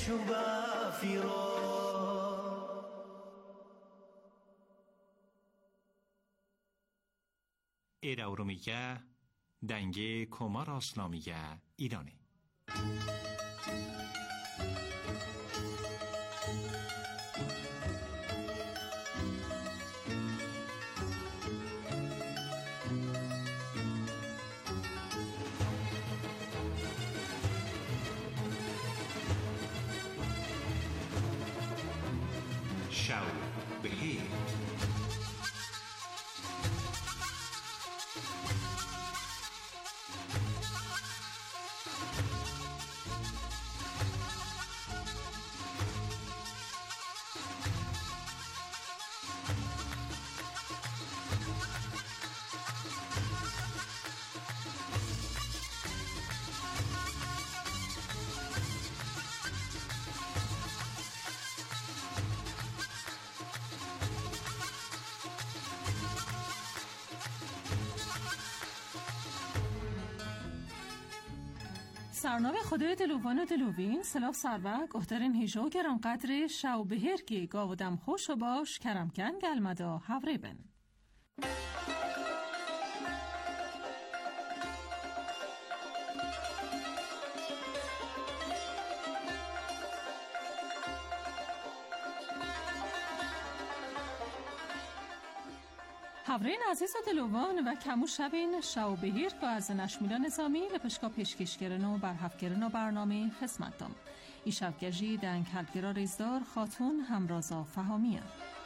شبافرا. ایراورومیگه دنگه کمار اسلامیگه ایرانه. شو بهیر سرنامه خدای دلوان و دلوین سلاف سروک احترین هیجو گران قدر شو بهرگی گاودم خوش و باش کرمکن گلمدا هوری بن. هورین عزیز و دلوان و کمو شبین شو بهیر که از نشمیلا نظامی لپشکا پیشکش گرن و برحف گرن و برنامه خدمت دام. ای شبگجی دنگ هلگرا ریزدار خاتون همرازا فهامیه.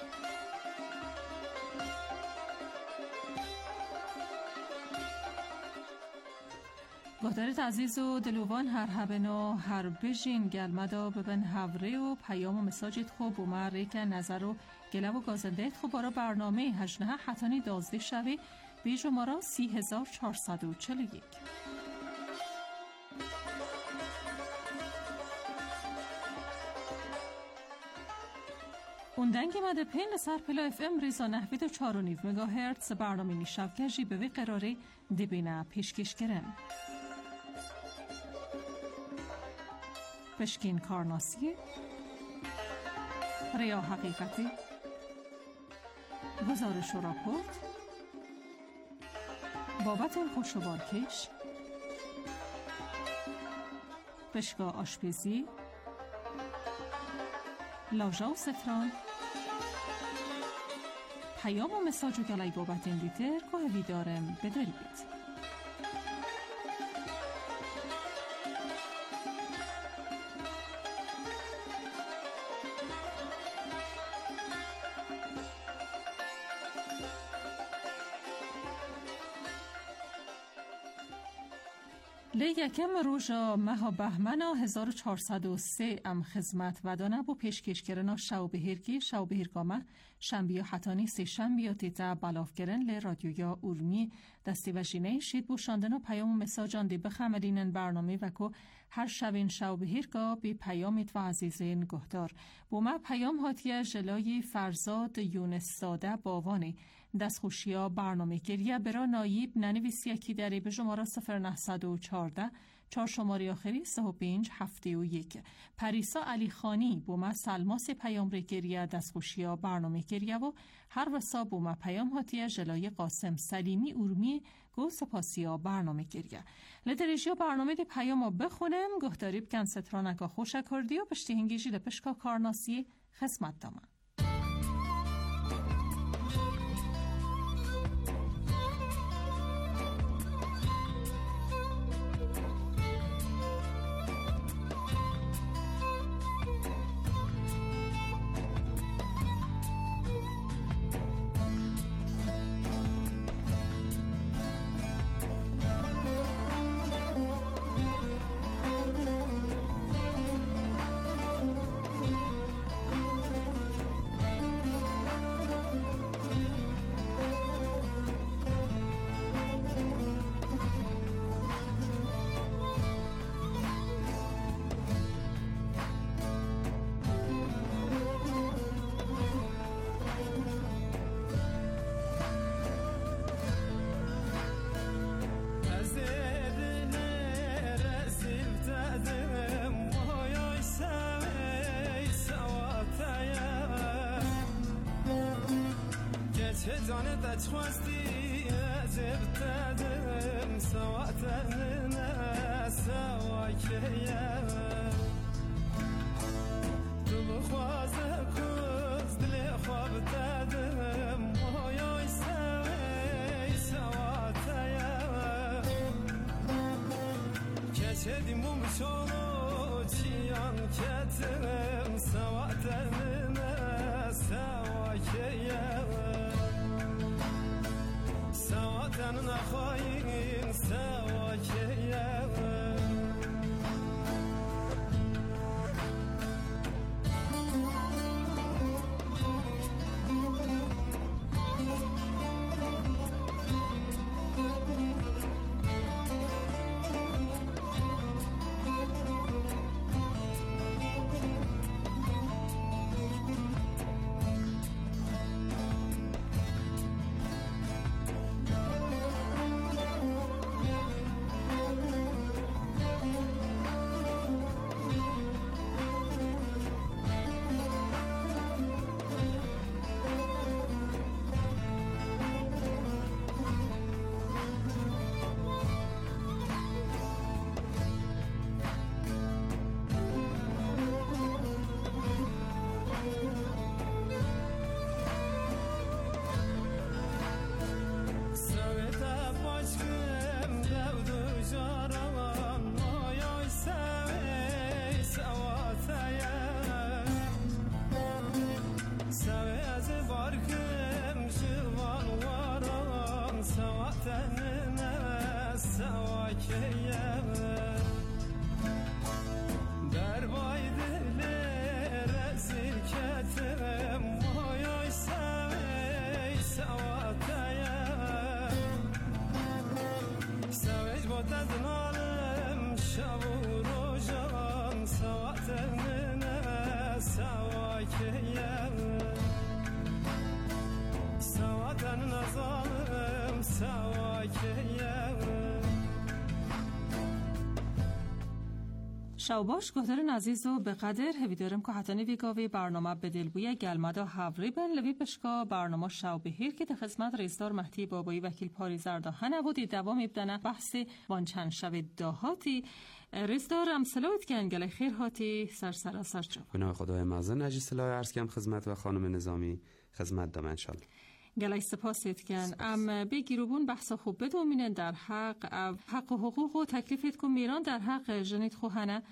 گهدارت عزیز و دلوان هر هبن و هر بجین گلمدا ببن هوره و پیام و مساجت خوب و معریک نظر و گلب و گازندهت خوب برا برنامه هجنه حتانی 12 شوی بیج و مارا 3441. اون دنگی مده پین لسر پلا اف ام ریزا نحوید و 4.9 مگاهرتز برنامه نیشف گجی به وی قراره دبینه پیشکش گرم. پشکین کارناسی ریا حقیقتی گزارش و راپورت بابت خوش و بارکش پشگاه آشپزی لاژا و ستران پیام و مساج و گلای بابت اندیتر که ویدارم بدارید. یکم روژا مها بهمنا 1403 ام خدمت و دانه بو پیشکش کرنا شو بهرگی شو بهرگامه شنبیا حتانی سه شنبیا تیتا بلاف کرن ل رادیویا اورمی دستی و جینه شید بو شاندن و پیام و مساجان دی بخمدینن برنامه و که هر شوین شو بهرگا بی پیامت و عزیزین گهدار بو ما پیام هاتیه جلای فرزاد یونس ساده باوانی دست خوشیا برنامه گریه برا نایب ننویسی یکی داری به شماره 0914 4 شماره آخری 3571 پریسا علی خانی بوما سلماس پیام رگریه دستخوشیا برنامه گریه و هر وسا بوما پیام هاتیه جلای قاسم سلیمی اورمی گو سپاسیا برنامه گریه لدرجیا برنامه دی پیام بخونم گهداری بکن سترانکا خوشه کردی و پشتی هنگیجی لپشکا کارناسی خدمت دامن. جانت خواستی زبتدم سواتن سواکیه تو بخواز کز دل خواب دادم مایای سوی سواتیه کچه دیمون بشونو چیان کتم سواتن سواکیه سواتن نخواهیم سواکیه شاوباش گهدارن عزیز و به قدر هویدارم که حتانی ویگاوی برنامه بدل بویه گلمدا هاوری بن لوی پشکا برنامه شاوبهیر که خدمت رئیسدار مهدی بابایی وکیل پاریزردا هنبودی دوام میبدنه بحث وانچند شب دهاتی رئیسدار هم سلامت که انگل خیر هاتی سر چوب بنای خدای مازن اجی سلام عرض کم خدمت و خانم نظامی خدمت دام انشالله گلای سپاسید کن ام بگیروبون بحث خوب بدومینن در حق و حقوق و تکلیفت کن میران در حق جنید خوهنه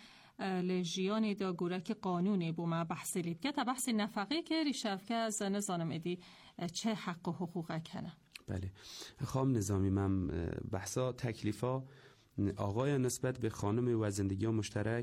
لجیانی دا گورک قانونی بوما بحث لید که تا بحث نفقی که ریشف که از نظانم ادی چه حق و حقوق کنه. بله خانم نظامی من بحثا تکلیفا آقای نسبت به خانم و زندگی مشترک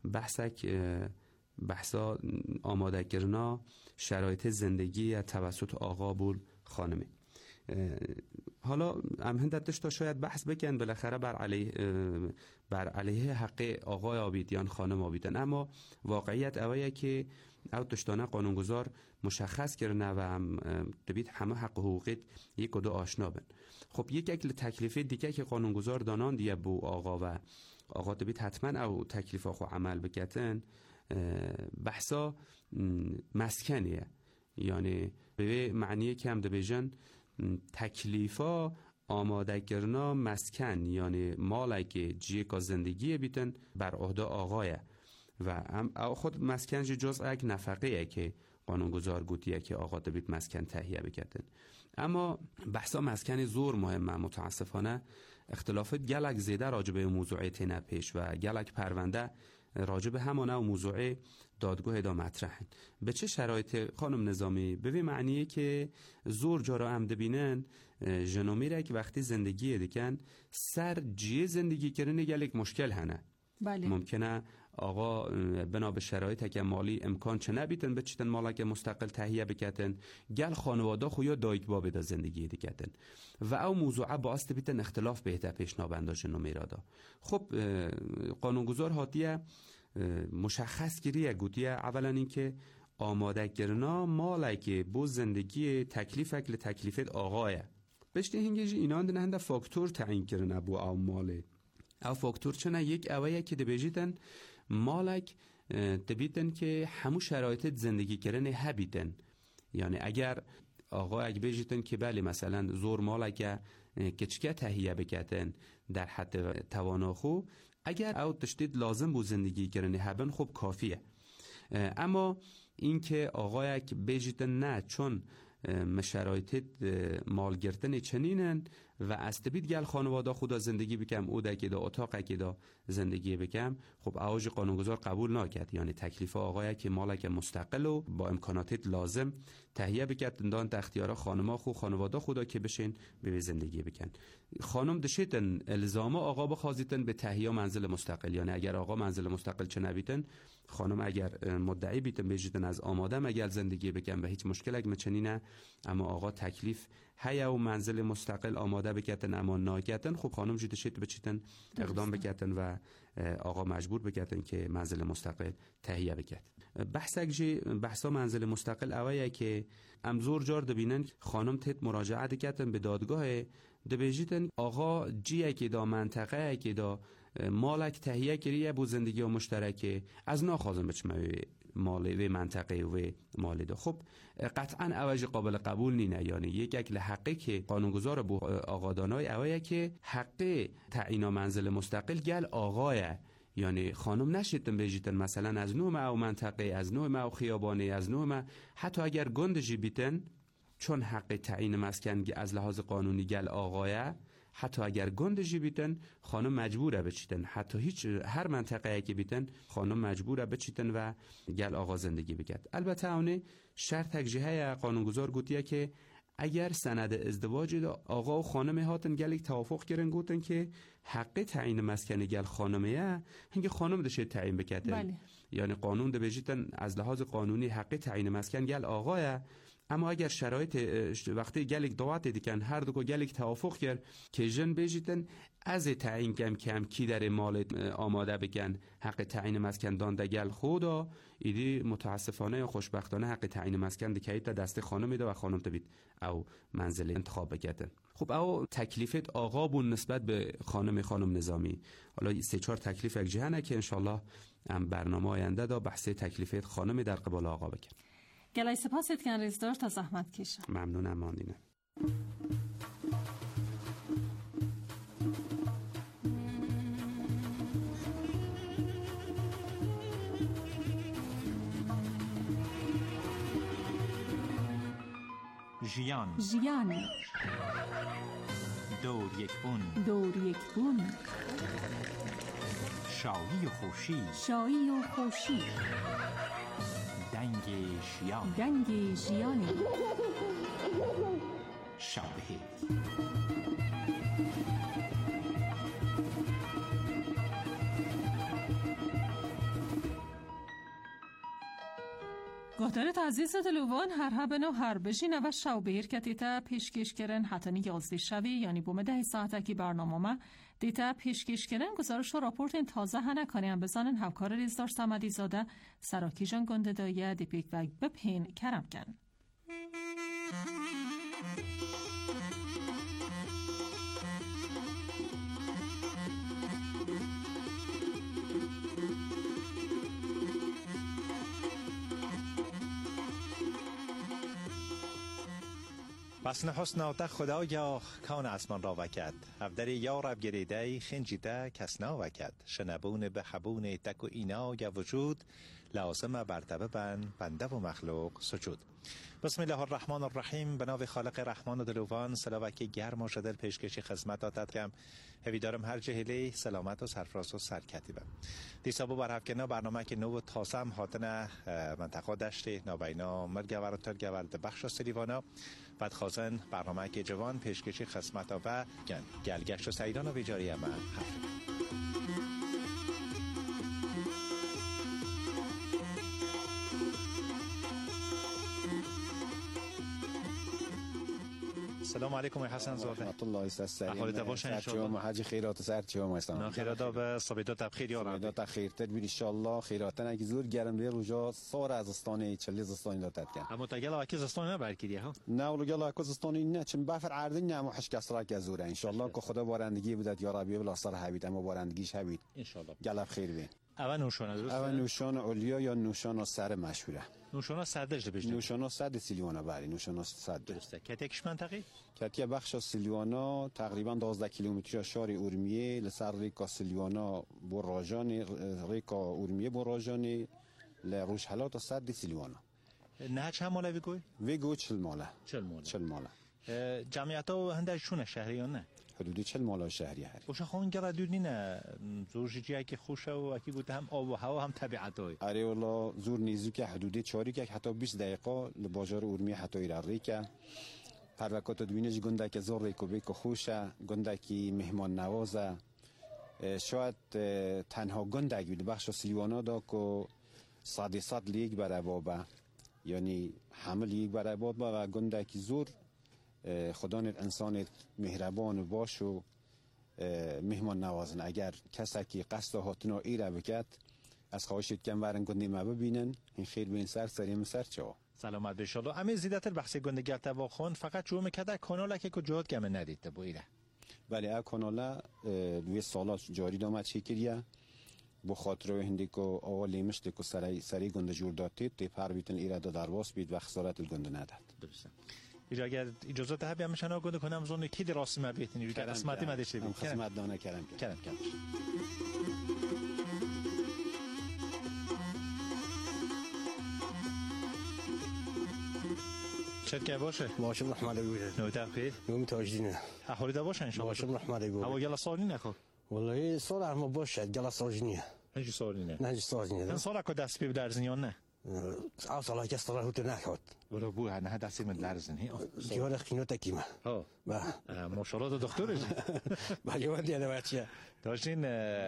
بحثا آماده کردن شرایط زندگی توسط آقا بول خانمه. حالا امهندتش تا شاید بحث بکن بالاخره بر علیه حق آقای آبیدیان خانم آبیدن، اما واقعیت اوایه که او تشتانه قانونگذار مشخص کرنه و هم دبید همه حق و حقوقیت یک و دو آشنا بن. خب یک اکل تکلیفی دیگه که قانونگذار دانان دیگه بو آقا و آقا دبید حتما او تکلیفا خو عمل بکتن بحثا مسکنیه، یعنی به معنی که هم دبیجن تکلیفا آماده کردن مسکن یعنی مالک جیه که زندگی بیتن بر عهده آقایه و خود مسکن جزء یک نفقه که قانونگذار گوتیه که آقا دبید مسکن تهیه بکتن. اما بحثا مسکن زور مهمه، متاسفانه اختلافات گلک زیده راجبه موضوع تینه پیش و گلک پرونده راجب همانه و موضوع دادگاه دا مطرحن. به چه شرایط خانم نظامی؟ به معنیه که زور جارا هم دبینن جنومیره که وقتی زندگی دیکن سر جیه زندگی کردن گلک مشکل هنه. بله. ممکنه آقا بنا به شرایط که مالی امکان چه نبیتن بچیتن مالک مستقل تهیه بکتن گل خانواده خویا دایک بابه دا زندگی دیکتن و او موضوعه باعث بیتن اختلاف بهتر پیش نابنداش نمیرادا. خب قانونگذار هاتیه مشخص گیریه گوتیه اولا این که آماده کرنا مالک بو زندگی تکلیفت آقایه بشتی هنگیجی اینا هنده فاکتور تعیین کرنه بو او ماله او فاکتور چنه یک اوایه که دبیجیتن مالک دبیتن که همو شرایط زندگی کردن هبیتن، یعنی اگر آقا اگه بجیتن که بله مثلا زور مال اگه کچکه تهیه بکتن در حد توانا خو، اگر او تشدید لازم بود زندگی کردن هبن خوب کافیه. اما این که آقا یک بجیتن نه چون شرایط مال گرتن چنینن و استبید گل خانواده خدا زندگی بکم او دکی دا اتاق که دا زندگی بکم، خب آواج قانونگذار قبول نکرد. یعنی تکلیف آقای که مالک مستقل و با امکانات لازم تهیه بکرد دان اختیار خانما خو خانواده خدا که بشین به زندگی بکن. خانم دشیتن الزام آقا بخوازیتن به تهیه منزل مستقل. یعنی اگر آقا منزل مستقل چه نبیتن، خانم اگر مدعی بیتن بجیتن از آماده مگل زندگی بکن و هیچ مشکل اگه چنینه، اما آقا تکلیف هیا و منزل مستقل آماده بکتن اما ناکتن، خب خانم جیده شید بچیتن اقدام بکتن و آقا مجبور بکتن که منزل مستقل تهیه بکت. بحثا منزل مستقل اوایه که امزور جار دبینن خانم تیت مراجعه دکتن به دادگاه دبیجیتن آقا جیه که دا منطقه که دا مالک تهیه کریه بو زندگی و مشترکه از ناخوازم بچمه مال و منطقه و مال ده. خب قطعا اوج قابل قبول نینه. یعنی یک اکل حقی که قانونگذار بو آقادانای اوایه که حق تعیین منزل مستقل گل آقایه. یعنی خانم نشیدن بجیتن مثلا از نوع او منطقه، از نوع او خیابانی، از نوع حتی اگر گندجی بیتن، چون حق تعیین مسکن از لحاظ قانونی گل آقایه، حتی اگر گندجی بیتن خانم مجبوره بچیتن. حتی هر منطقه که بیتن خانم مجبوره بچیتن و گل آقا زندگی بکرد. البته اونه شرط تکجیه قانونگذار گوتیه که اگر سند ازدواج دا آقا و خانم هاتن گل یک توافق کردن گوتن که حق تعیین مسکن گل خانمه هنگه خانم دشه تعیین بکردن. بله. یعنی قانون ده بجیتن از لحاظ قانونی حق تعیین مسکن گل آقاه، اما اگر شرایط وقتی گلیک دعوت دیکن هر دو گلیک توافق کرد که جن بجیتن از تعیین کم کی در مال آماده بکن حق تعیین مسکن دانده گل خودا ایدی متاسفانه یا خوشبختانه حق تعیین مسکن دکایت دست خانم میده و خانم تبید او منزل انتخاب بکردن. خب او تکلیفت آقا بون نسبت به خانم نظامی. حالا 3-4 تکلیف یک جهنه که انشالله برنامه آینده دا بحث تکلیفت خانم در قبال آقا بکن. گلای سپاست کن ریزدار تا زحمت کشم. ممنونم ماندینه. ژیان دور یک بون شایی و خوشی دنگ ژیانی شاوبهیر. گهدارت عزیز دلوان هر هبنو هر بشینه و شاوبهیر که دیتا پیشکش کرن حتی 11 شوی یعنی بومه 10 ساعته که برنامه ما دیتا پیشکش کرن گزارش و راپورت این تازه هنه کنیم بزانن همکار ریزدار سمدی زاده سراکی جان گنده دایه دیپیک و بپین کرم کن. بسن حسنا تا خدایا کان اسمان را وکد افدر یارب گریده خنجیده کسنا وکد شنبون به حبون تک و اینا یا وجود لازم برتبه بنده و مخلوق سجود. بسم الله الرحمن الرحیم. به نام خالق رحمان و دلوان سلاوکی گرم و شدل پیشکشی خدمت آتد کم هویدارم هر جهلی سلامت و سرفراز و سرکتیبم. دیسابو برهفکنه برنامه که نو تاسم هاتن منطقه دشتی نابینا مرگور و ترگور ده بخش سلیوانا بعد خواستن برنامه که جوان پیشکشی خدمت و گلگشت و سیدان و بیجاری من حفظ. سلام علیکم حسن زاده. رحمت الله است. احوالت باشه ان شاء الله. حاج خیرات سر چه ماستان. خیرات به صبیدات خیر یا رب. صبیدات خیرتر بیر ان شاء الله. خیراتن اگه زور گرم ری روزا سار از استان چلیز استان دادت کن. اما تا گلا اکیز استان نه برکیدی ها. نه ولو گلا اکیز استان نه چون بفر عردن نه محش کسرا که زوره ان شاء الله که خدا بارندگی بدد یا ربی بلا سر حبیت اما بارندگیش حبیت ان شاء الله. گلا خیر بین. اول نوشانه درسته؟ اول نوشانه اولیا یا نوشانه سر مشهوره. نوشانه صدش بهش نوشانه صد سیلیوانا بله نوشانه صد درسته. کتیکش منطقه؟ کتی بخش سیلیوانا تقریبا 12 کیلومتر شهر اورمیه لسر ریکا سیلیوانا براجان ریکا اورمیه براجان لروش حالات صد سیلیوانا. نه چند ماله ویگو 40 ماله. 40 ماله. جمعیت‌ها هندشونه شهریان نه؟ حدود 40 ماله شهری هست. وش خون گردونی نه زورجی که خوشه و اکی بود هم آب و هوا هم طبیعت های. آره والا زور نیزو که حدود 4 که حتی 20 دقیقه لباجار اورمیه حتی ایراری که هر وقت دوینش گنده که زور ریکو بیکو خوشه گنده که مهمان نوازه شاید تنها گنده بود بخش سیلیوانا دا که 100 لیگ برای بابا یعنی همه لیگ برای بابا و گنده که زور خدا انسان مهربان باش و مهمان نوازن. اگر کسی که قصد هاتنا ایره بکد از خواهشت کم ورن گنده ما ببینن این خیر بین سریم سر چه سلامت بشالله. همه زیادتر بحث گندگی تواخون فقط شروع میکرده کانال که کجات کم ندیده با ایره. بله ا کانال 2 سال جاری دامد شکریه با خاطر هندی که اول مشت که سری گنده جور دادید تی پر بیتن ایره درواس بید و خسارت الگنده نداد. درسته. اگر اجازه هبی هم شنا گنده کنم زون کی درست ما بیتنی رو قسمتی مدش بید. خدمت دانه کردم. شرکه باشه ماشم رحمت الله نو تاخیر نو تاجدینه احوال دا باشه ان شاء الله ماشم رحمت الله هوا گلا سالی نخو والله سال هم باشه گلا ساجنیه هیچ سالی نه نه ساجنیه من سالا کو دست به درزنیان نه اصلا که استرا هوت نخواد ولی بو نه دست من درزن هی جوار خینوت کیما ها با ماشاءالله دکترش با جوان دیگه بچه داشتین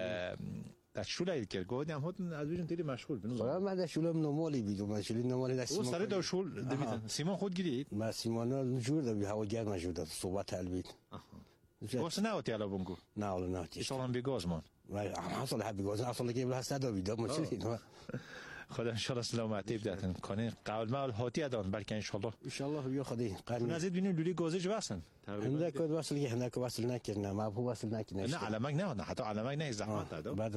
در شوله که گفتم هات از ویژن تیری مشغول بنو خدا من در شوله نمالی بیدم من شوله نمالی دست او سر در شول دویدن سیمان خود گیرید ما سیمانا جور دبی هوا گرم شد صحبت البید واسه نه اوتی علا بونگو نه ولی نه تی سالم بیگاز من اصلا حبی گاز اصلا که بله هست دویدم مشکلی خدا ان شاء الله سلامتی بدتن کنه قبل ما هاتی ادان بلکه ان شاء الله بیا خدای قرن نزید ببینیم لولی گازج واسن هنده کد وصل که هنده کد وصل نکردن ما هو وصل نکردن نه علمک نه حتی علمک نه زحمت داد بعد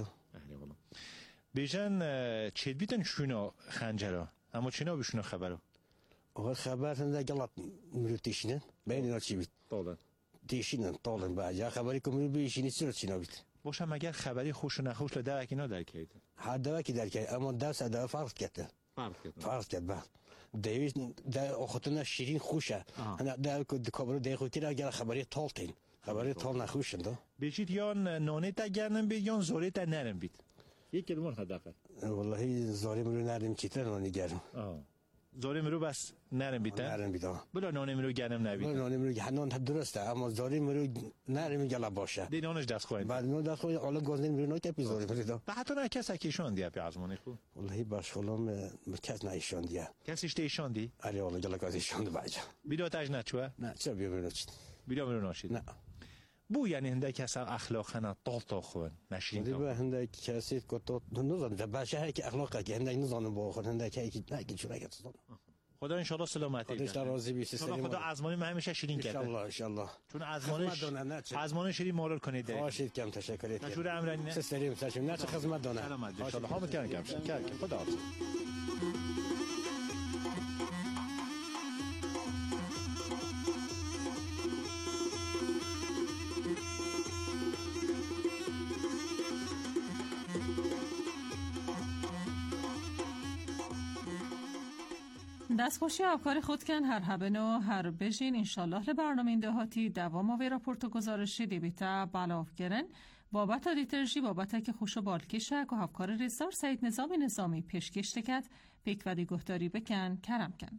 بیشن چه بیتن شونا خنجرا اما چینا بشونا خبرو اول خبر هنده غلط مرتشینن بین چی بیت طالن تیشینن طالن بعد خبری که مرو بیشینی چی بیت باشه مگر خبری خوش و نخوش لده اکی نا درکید هر دوا کی درکید اما درس دوا فرق کرده فرق کرد بعد دویش در اختنا شیرین خوشه انا در کابرو دقیقو تیر اگر خبری طالتین خبری طال نخوشن دو بیشید یا نانه تا گرنم بید یا زوری تا نرم بید یک کلمه حداقل والله زوری مرو نرم چیتر نانی گرم زوری مرو بس نرم بید نرم بید بلا نانه مرو گرم نبید نانه مرو نان درسته اما زوری مرو نرم گلا باشه دی نانش دست خواهید بعد نان دست خواهید حالا گازن مرو نو کپی زوری مرو به حتی نه کس اکیشان دیا پی آزمانی خو والله باش خلام کس نایشان دیا کسیش دیشان دی آره والله گلا گازشان دو باجا بیدو تاج نچوه نه چرا بیا مرو چید بیدو مرو ناشید نه بو یعنی هنده کس اخلاقنا طال خون نشین کام بو هنده کسی که تو نزان باشه که اخلاق که هنده نزانم با خود هنده که نه که چرا که تو خدا ان شاء الله سلامتی خدا راضی بیست خدا آزمانی ما همیشه شیرین کرده ان شاء الله چون آزمانی شیرین مورد کنید باشید کم تشکر مشهور امرانی نه سلام تشکر نه خدمت دونه سلامت ان شاء الله حامد کردم خدا حافظ دستخوشی افکار خود کن هر هبن و هر بجین انشالله لبرنامه این دهاتی دوام و ویرا پورتو گزارشی دیبیتا بلاف گرن بابت دیترژی بابت که خوش و بالکشک و افکار رزار سید نظامی پیشکش تکت پیک و دیگهداری بکن کرم کن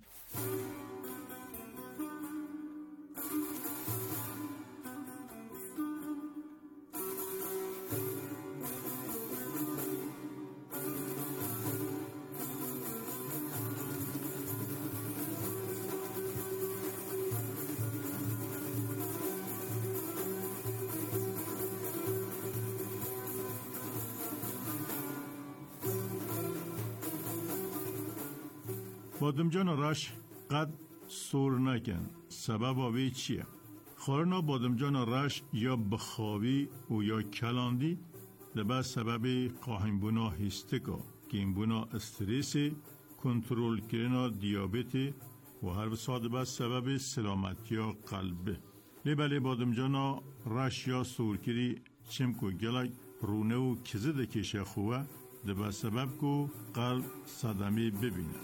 بادمجان رش قد سور نکن سبب آوی چیه؟ خورنا بادمجان رش یا بخاوی و یا کلاندی لبا سبب قاهم بنا هستکا که این بنا استرس کنترل کردن دیابت و هر وساد با سبب سلامتی قلب. لباله بادمجانا رش یا سورکری چمکو گلک رونه و کزده کشه خواه لبا سبب کو قلب صدمه ببینه.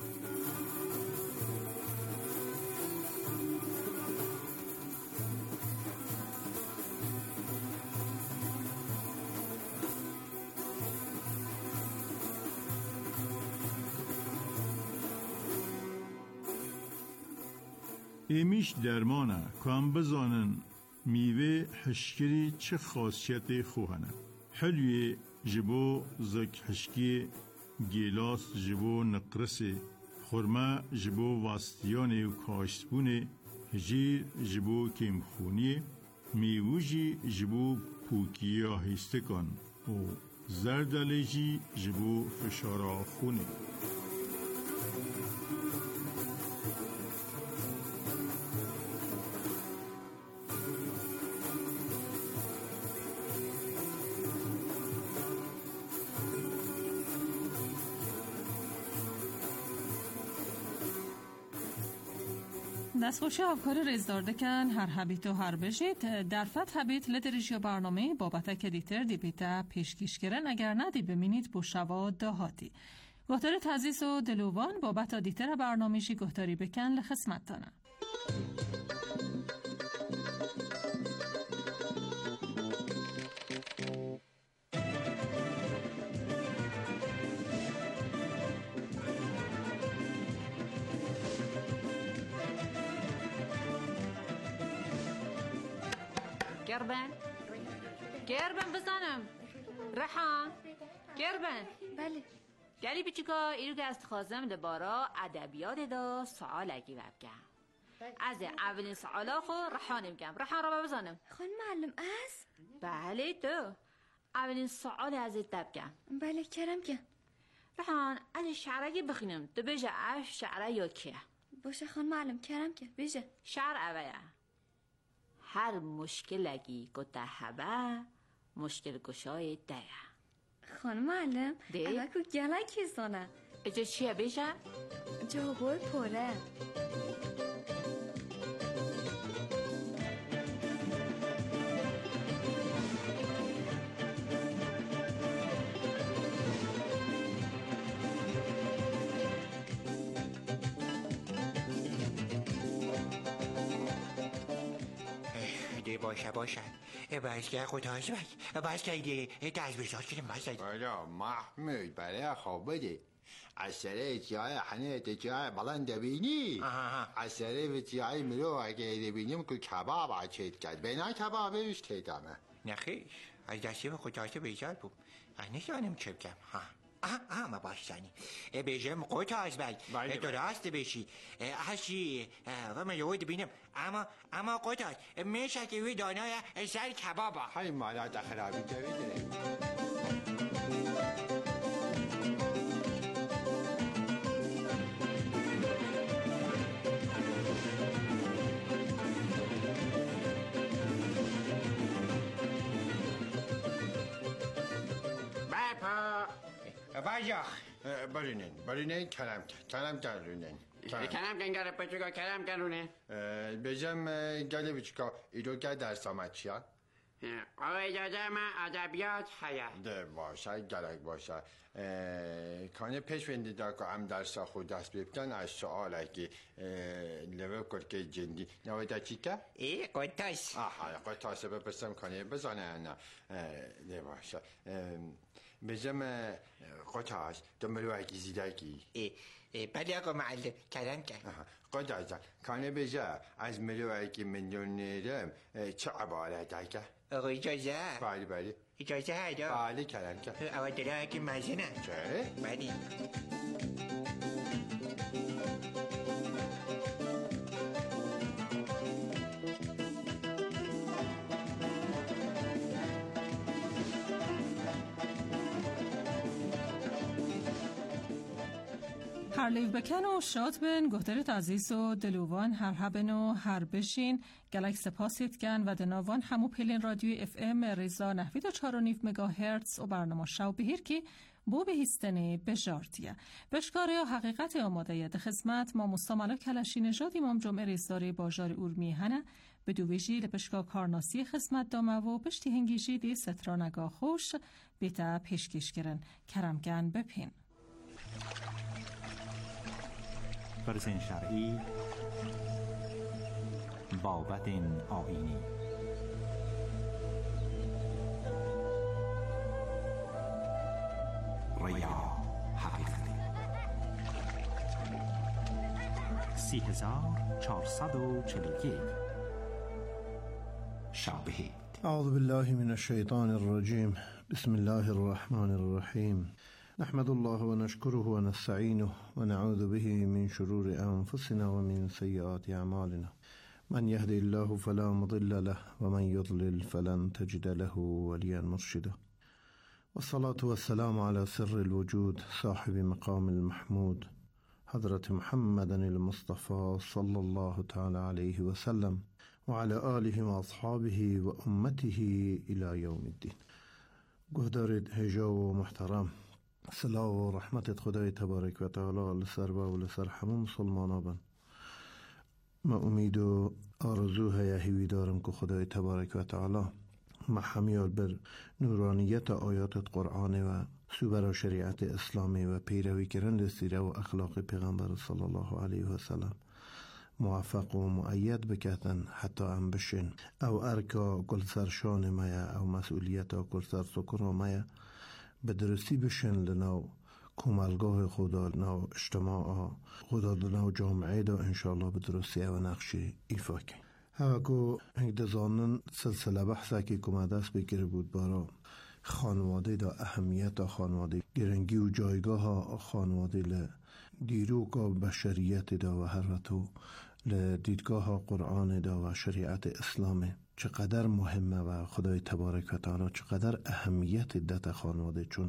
ایمیش درمانه که هم بزانن میوه حشکری چه خاصیت خوهنه. حلوی جبو زک حشکی، گیلاس جبو نقرسه، خورما جبو واستیانه و کاشتبونه، هجیر جبو کمخونیه، میوجی جبو پوکیا هستکان و زردالجی جبو فشارا خونه. دستخوشی افکار رزدارده کن هر حبیت و هر بجید در فت حبیت لدریجی برنامه بابت که دیتر دی بیتا پیشکیش کرن اگر ندی بمینید بو شوا دهاتی گهتاری تزیز و دلوان بابت دیتر برنامهشی گهتاری بکن لخصمت تانه. گربن بزنم رحان گربن بله گلی بیچیکا ایرو که از خازم لبارا ادبیات دا سوال اگی ببگم از اولین سوالا خو رحان میگم رحان را بزنم خانم معلم از بله تو اولین سوال از ببگم بله کرم که رحان از شعرگی بخینم تو بیجه اف شعره یا که باشه خانم معلم کرم که بیجه شعر اویا هر مشکلگی گتا هبه مشکل گشای ده خانم معلم اوه که گلکی زانه اجا چیه بیشه؟ جوابای پره باشه بازگه خودهاش بازگه دیگه دست بشاش کنیم بازگه بلا محمود برای خوابده از سره اتیای حنیت اتیای بلند بینی از سره اتیای ملو اگه بینیم که کباب عچید کرد بینا کباب بیش تیدامه نخیش از دستی به خودهاش بیزار بود نشانم چه بگم ما باشتانی بیجم قوت آزبای درست بشی هشی و من یود بینم اما قوت آز میشه که وی دانای سر کبابا های مالا دخرابی دویده باجا برینین کلم کرونین کلم کنگره پچکا کلم کرونه بجم گله بچکا ایرو که درس آمد چیا؟ آقا اجازه من ادبیات هیا ده باشه گلک باشه کانه پیش وندی دا که هم درسا خود دست ببکن از سؤال اگه لبه کرکه جندی نویده چی که؟ قطاس قطاس بپرسم کانه بزانه نه ده باشه بجم قطاس دنبالو اگه زیده اگه بله آقا معلم کلم کرد قطاس کانه بجه از ملو اگه میلیونرم چه عبارت اگه؟ آقا اجازه بله اجازه هدا بله کلم کرد اول داره اگه مزنه چه؟ بله هر لیو بکن و شاد بن گهترت عزیز و دلوان هر هبن و هر بشین گلک سپاسیت گن و دناوان همو پلین رادیوی اف ام ریزا نحوید و 4.5 مگاهرتز و برنامه شو بهیر که بو بهیستنه بجارتیه بشکار یا حقیقت آماده ید خدمت ما مستملا کلشی نژاد امام جمعه ریزداری باجار اورمی هنه به دویجی لپشکا کارناسی خدمت دامه و پشتی هنگیجی دی سترا نگاه خوش بیتا پیشکش کرن کرمگن بپین فرزین شرعی بابت آینی ریا حقیقتی 3441 شابهی. اعوذ بالله من الشیطان الرجیم. بسم الله الرحمن الرحیم. نحمد الله ونشكره ونستعينه ونعوذ به من شرور أنفسنا ومن سيئات أعمالنا من يهدي الله فلا مضل له ومن يضلل فلن تجد له وليا مرشدا والصلاة والسلام على سر الوجود صاحب مقام المحمود حضرت محمد المصطفى صلى الله تعالى عليه وسلم وعلى آله وأصحابه وأمته إلى يوم الدين. گهدارید هجا و محترم، صلاح و رحمت خدای تبارک و تعالی لسر و لسر همه مسلمانا بن. ما امید و آرزو هیهی دارم که خدای تبارک و تعالی ما همیال بر نورانیت آیات قرآن و سوبر شریعت اسلامی و پیروی کردن سیره و اخلاق پیغمبر صلی الله علیه و سلم موفق و مؤید بکتن حتی هم بشین او ارکا گل سرشان مایا او مسئولیت گل سر سکر مایا به درستی بشین لناو کمالگاه خدا لناو اجتماع خدا لناو جامعه دا انشاءالله به درستی و نقشی ایفا کن. هاکو هنگ دزانن سلسله بحثه که کمه دست بگیره بود برا خانواده دا اهمیت خانواده گرنگی و جایگاه خانواده دیروگ بشریت دا و حرفتو لدیدگاه قرآن دا و شریعت اسلام چقدر مهمه و خدای تبارک و تعالی چقدر اهمیت دت خانواده چون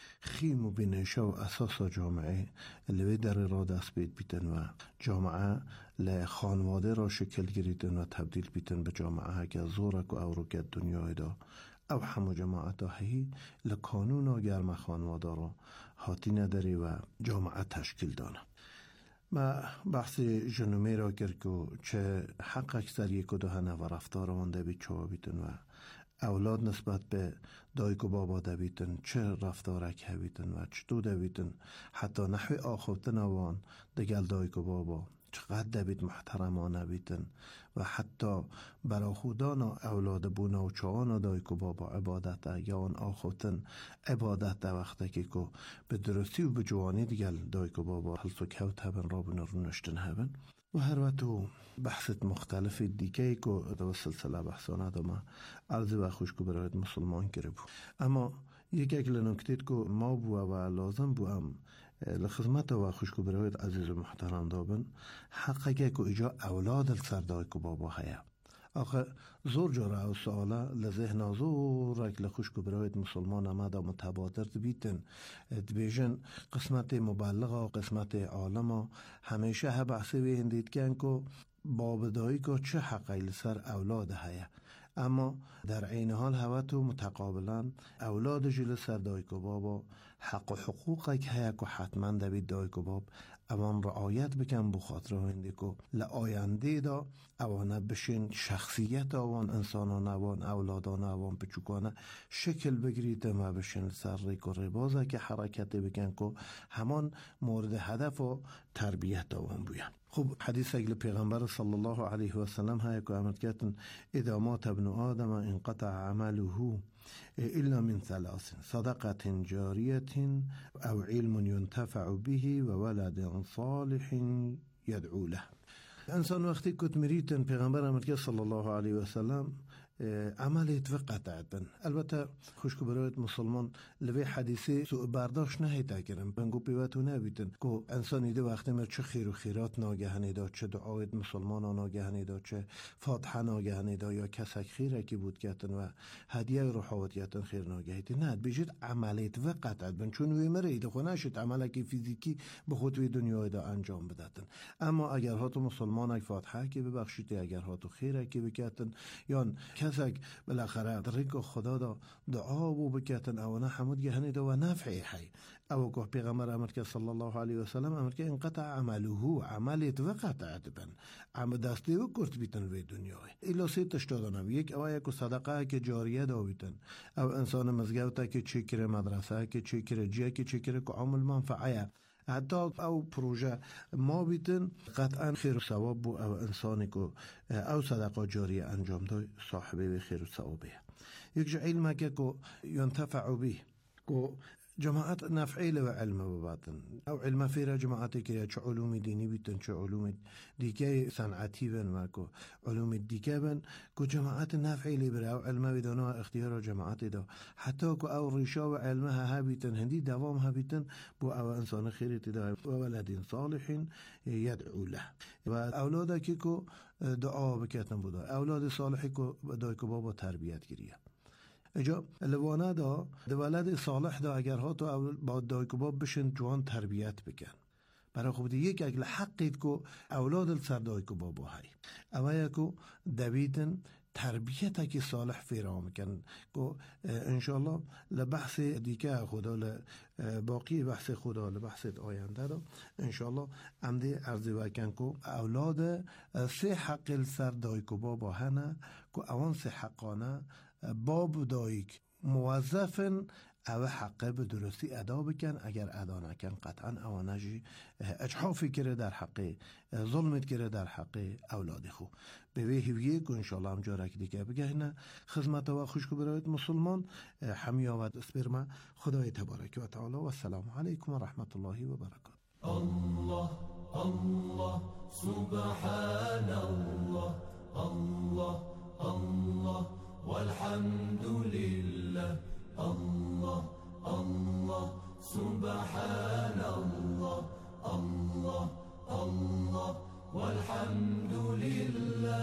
خیم و بینشه و اساس جامعه اللي در را دست بید بیتن و جامعه لخانواده را شکل گریدن و تبدیل بیتن به جامعه که زورک و اوروکت دنیای دا او همو جماعت هایی لکانون گرم خانواده را حاتی نداری و جامعه تشکیل دانه. ما بحث جنومی را کرد که چه حق اکثر یک و دهنه و رفتار وانده بی چوا بیتن و اولاد نسبت به دایک و بابا دویتن چه رفتارک هویتن و چطور دویتن حتی نحوی آخوتن وان دگل دایک و بابا چقدر دوید محترمانه بیتن و حتی برا خودانا اولاد بونا و چوانا دایک و بابا عبادت یا آن آخوتن عبادت وقتی که به درستی و به جوانی دیگل دایک و بابا حلسو کوت هبن را بنا رو نشتن هبن و هر وقتو بحثت مختلف دیگه که دو سلسله بحثانه دامه عرض و خوش که برایت مسلمان کرده بود. اما یک نکتید که ما بوا و لازم بوام لخدمت و خوش که برایت عزیز و محترم دابن حقه که ایجا اولاد السردای که بابا هیا آخه زور جاره او سواله لذهن زور اک لخوش که برایت مسلمان امده متبادر بیتن دبیجن قسمت مبلغ و قسمت عالم همیشه ها بحثی به هندید کن که بابدایی که چه حقی لسر اولاد هیا اما در عین حال هواتو متقابلا اولاد جل سر دایک و بابا حق و حقوقی که هیا که حتما دوید دایک و باب اوان رعایت بکن بخاطر هنده که لآینده دا اوانه بشین شخصیت اوان انسانان اوان اولادان اوان بچوکانه شکل بگیریده و بشین سر ریک و ربازه که حرکت بکن که همان مورد هدف و تربیت اوان بیان. خب حدیث اگل پیغمبر صلی الله علیه و سلم های که امد کتن اذا مات ابن آدم انقطع عمله إلا من ثلاث صدقة جارية أو علم ينتفع به وولد صالح يدعو له. انسان وقتی کت مریتن پیغمبر امریکا صلی الله علیه و سلم عملیت و قطعت بن. البته خوشک برایت مسلمان لوی حدیثی سوء برداشت نهیتا کرن بنگو پیوتو نبیتن که انسانی ده وقتی مر چه خیر و خیرات ناگهانی دا، چه دعایت مسلمان ناگهانی دا، چه فاتحه ناگهانی دا یا کسک خیره کی بود کتن و هدیه روحات کتن خیر ناگهیتی نه بیشت عملیت و قطعت بن، چون وی مره ایده خو نشد عملکی فیزیکی به خود وی دنیای دا انجام بدتن. اما اگر هاتو مسلمان اک فاتحه کی ببخشیدی، اگر هاتو خیره کی بکتن یا کسک بالاخره ریک خدا دا دعا و بکتن او نه حمد گهنی دا و نفعی حی او که پیغمبر امر که صلی الله علیه و سلم امر که انقطع عمله عملیت و قطعت بن عمل دستی و کرد بیتن وی دنیای ایلا سی تشتادنم. یک او یک صدقه که جاریه دا بیتن او انسان مزگوتا که چکر مدرسه که چکر جیه که چکر که عمل منفعه حتی او پروژه ما بیتن قطعا خیر و ثواب بو او انسانی که او صدقه جاریه انجام دا صاحبه خیر و ثوابه. یک جا علمه که ینتفع به که جماعت نفعی و علم بباطن او علم فیره جماعتی که چه علوم دینی بیتن چه علوم دیگه صنعتی بن و که علوم دیگه بن که جماعت نفعی لی بره او علم بدانه اختیار جماعتی دا حتی که او ریشا و علمه ها بیتن هندی دوام ها بیتن بو او انسان خیرتی دا و ولد صالحین یدعو له و اولاده که دعا بکتن بودا اولاد صالحی که دای که بابا تربیت گیریه اجا لوانه دا ولد صالح دا اگر ها تو با دایکوباب بشن جوان تربیت بکن برای خوب دی یک اگل حقید که اولاد سر دایکوباب های اوه که دویدن تربیت که صالح فیرام کن که انشاءالله لبحث دیگه خدا باقی بحث خدا لبحث آینده دا انشاءالله عمده عرضی وکن که اولاد سه حق سر دایکوباب هنه که اوان سه حقانه باب دایک موظفن او حقه به درستی ادا بکن اگر ادا نکن قطعا اوانجی اجحافی کره در حق ظلمت کره در حق اولاد خو به ویهویه که انشاءالله هم جارک دیگه بگهنه خدمت و خوشکو برایت مسلمان حمیاوت اسپرما خدای تبارک و تعالی و السلام علیکم و رحمت الله و برکاته. الله الله سبحان الله الله الله والحمد لله الله الله سبحان الله الله الله والحمد لله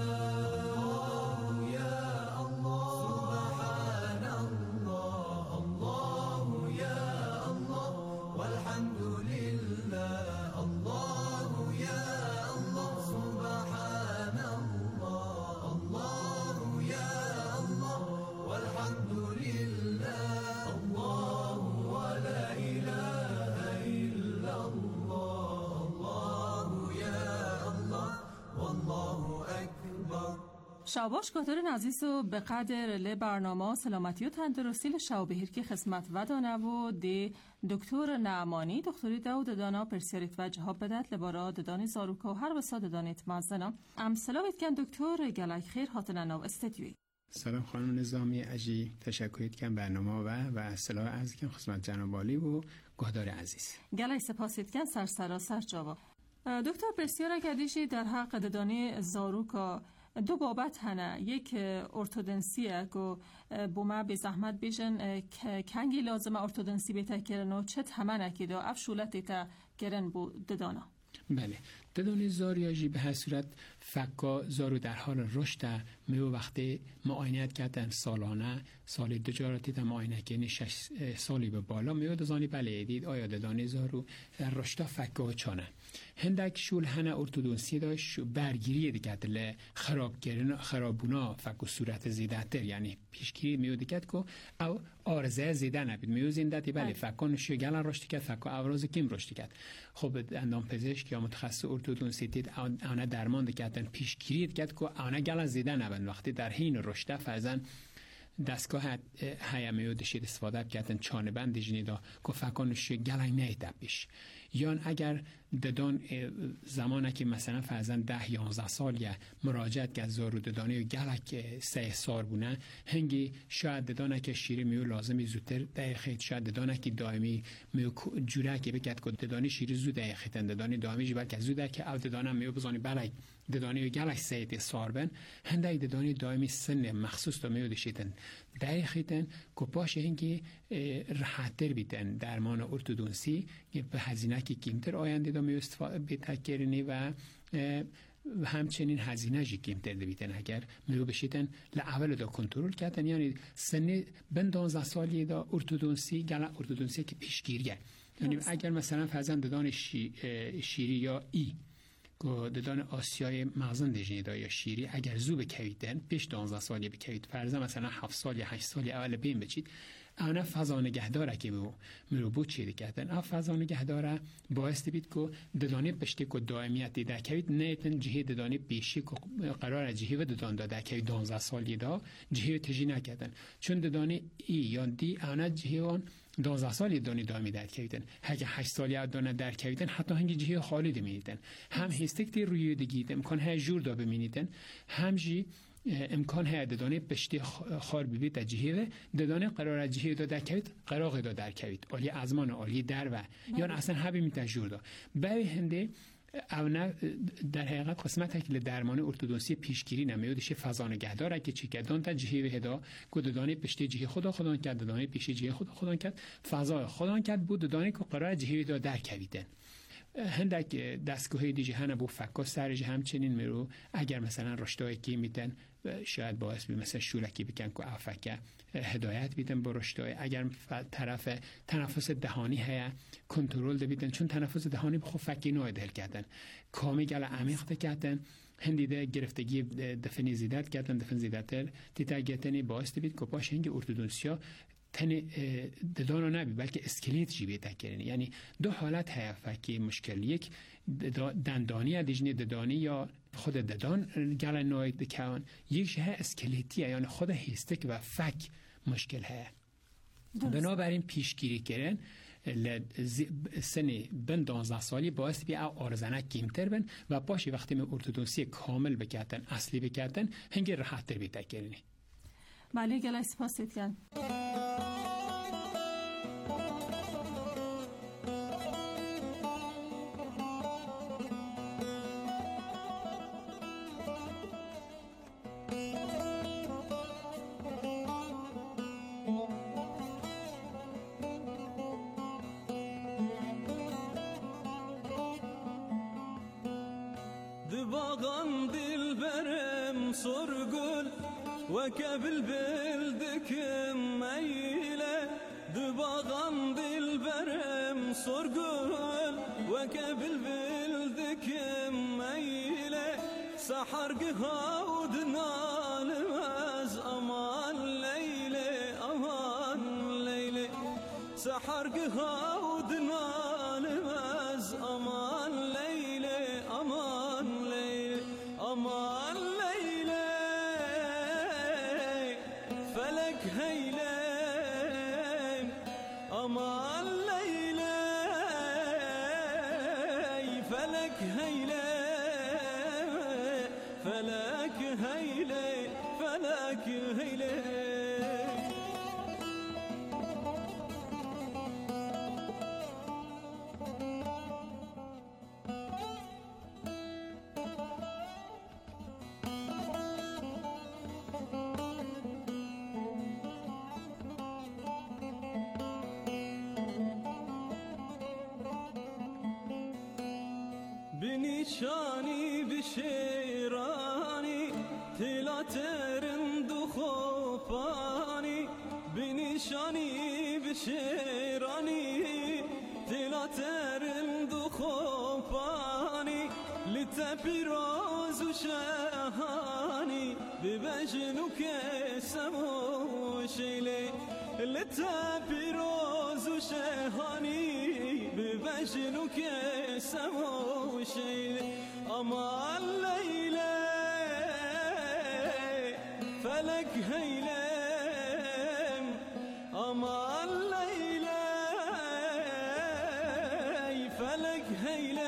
يا الله سبحان الله الله يا الله والحمد لله الله يا الله سبحان الله الله يا الله والحمد لله الله ولا إله إلا الله الله يا الله والله أكبر. شاباش کاتر نزیس و به قدر لی برنامه سلامتی و تندرستی لشاو بهیر که خدمت و دانه و دی دکتر نعمانی دکتری داود دانا پرسیاریت و جهاب بدت لبارا ددانی زاروکا و هر بسا ددانیت مزدنا امسلاویت کن دکتر گلای خیر حاطن نو استدیوی. سلام خانم نظامی اجی تشکریت کن برنامه و اصلاح از کن خدمت جناب عالی و گهدار عزیز گلای سپاسیت کن سر جاوا. دکتر پرسیارا کدیشی در حق ددانی زاروکا دو بابت هنه یک ارتودنسیه که بوما به زحمت بیشن کنگی لازمه ارتودنسی بیتا کرن و چه تمنه که دو افشولتی تا کرن بو ددانا. بله ددانی زاریاجی به هر صورت فکا زارو در حال رشد میو وقتی معاینت کردن سالانه سال دجاراتی تا معاینه کنی 6 سالی به بالا میو دزانی بله دید آیا ددانی زارو در رشد فکا چانه هندک شول هنه ارتودنسی داشت برگیری دیگه دل خرابونا فکو صورت زیدتر یعنی پیشگیری میو دیگه که او آرزه زیده نبید میو زیندتی بله فکا گلن رشد کرد فکا ابراز کم رشد کرد. خب اندام پزشک یا متخصص ارتودنسی دید آنها درمان دیگه پیشگیری دیگه که آنها گلن زیده نبند وقتی در حین رشد فرزن دستگاه هیامیو دشید استفاده کردن چانه بند جنیدا که فکانش گلن نیده بیش یا اگر ددان زمانه که مثلا فرزند 10-11 سال یا مراجعت که زارو ددانه و گلک 3 سال بونه هنگی شاید ددانه که شیری میو لازمی زودتر دقیقه شاید ددانه که دائمی میو جوره که بکت که ددانی شیری زود دقیقه تن ددانی دائمی جبر که زوده که او ددانه میو بزانی بلک ددانی و گلک 3 سال بن هنده ددانی دائمی سن مخصوص تو میو دشیدن دقیقه تن که باشه هنگی راحت‌تر بیتن درمان ارتودونسی به هزینه که کمتر آینده دا میو استفاده بتکرنی و همچنین هزینه جی کمتر بیتن اگر میو بشیدن لعول دا کنترل کردن یعنی سن بن 12 سالی دا ارتودونسی گلا ارتودونسی که پیشگیریه یعنی اگر مثلا فرزند ددان شیری یا ای که ددان آسیای مغزن دژنیدا یا شیری اگر زو بکویدن پیش 12 سالی بکوید فرزند مثلا 7 سال یا 8 سال اول بین بچید اونه فضا نگهداره که مرو بود چیده کردن اون فضا نگهداره باعث بید که ددانی پشتی که دائمیت دیده کوید نیتن جهه ددانی پیشی که قرار جهه و ددان داده کوید 12 سالی دا جهه تجی نکردن چون ددانی ای یا دی اونه جهه اون 12 سالی دانی دائمی در کویدن اگه 8 سالی دانه در کویدن حتی هنگی جهه خالی دمیدن هم هستکتی روی دگید امکان های جور دا بمینیدن هم جی امکان هست ددانه پشتی خار ببید در جهه ددانه قرار جهه دا در کوید قراغ دا در کوید عالی ازمان عالی در و یا اصلا حبی میتن جور دا به هنده اونه در حقیقت قسمت هکل درمان ارتودونسی پیشگیری نمیودش فضا نگهداره که چی کردن تا جهه هدا که ددانه پشتی جهه خدا کرد ددانه پیشی جهه خدا کرد فضا خدا کرد بود ددانه که قرار جهه دا در کویدن هندک دستگاه دیگه هنه بو فکا سرج همچنین میرو اگر مثلا رشدهای که میتن شاید باعث بی مثلا شولکی بکن که افکه هدایت بیدن با رشدهای اگر طرف تنفس دهانی هیا کنترل ده بیدن چون تنفس دهانی بخو فکی نوع دل کردن کامی گل عمیق ده کردن هندیده گرفتگی دفن زیدت کردن دفن زیدتر تیتا گتنی باعث ده بید که پاش هنگی ارتودونسیا تن ددانو نبی بلکه اسکلیت جی بیتا کرنی یعنی دو حالت هیا فکی مشکل یک دندانی دیجنی ددانی یا خود ددان گل نوعی دکان یکش ها اسکلیتیه یعنی خود هیستک و فک مشکل ها بنابراین پیشگیری کردن سن بن 12 سالی باعث بیا آرزانه کمتر بن و باشی وقتی می ارتودونسی کامل بکردن اصلی بکردن هنگی راحت تر بیتا کرنی بله گله سپاس دیدن دباغم دل برم سرگل وكبل بلدكم ميلة دباغم دل برم سرقل وكبل بلدكم ميلة سحر قهود نالمز أمان ليلة أمان ليلة سحر قهود نالمز أمان ليلة أمان ليلة أمان بنشانی بشیرانی تلا ترند و خوبانی بنشانی بشیرانی تلا ترند و خوبانی لتبراز و شهانی ببجنو کسمو شیلی لتبراز و شهانی ببجنو کسمو شيلي أمان ليلى فلك هيلم أمان ليلى فلك هيلة